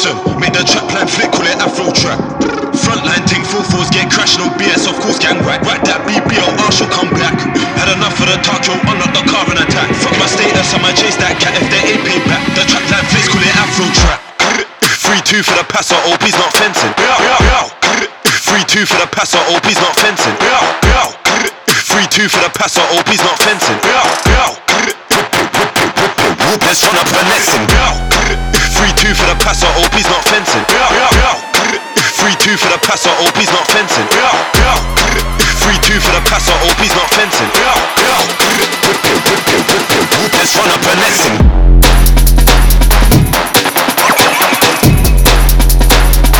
Listen, make the trap line flick, call it Afro trap. Frontline ting, 4-4s get crashing on BS, of course gang right. Right that BBO, I shall come back. Had enough of the talk, yo, unlock the car and attack. Fuck my status, I'ma chase that cat if they ain't paid back. The trap line flicks, call it Afro trap. 3-2 for the passer, OP's not fencing. 3-2 for the passer, OP's not fencing. 3-2 for the passer, OP's not fencing. Let's run up the next thing. 3-2 for the passer, OP's not fencing. 3-2 for the passer, OP's not fencing. 3-2 for the passer, OP's not fencing. Let's run up the next thing.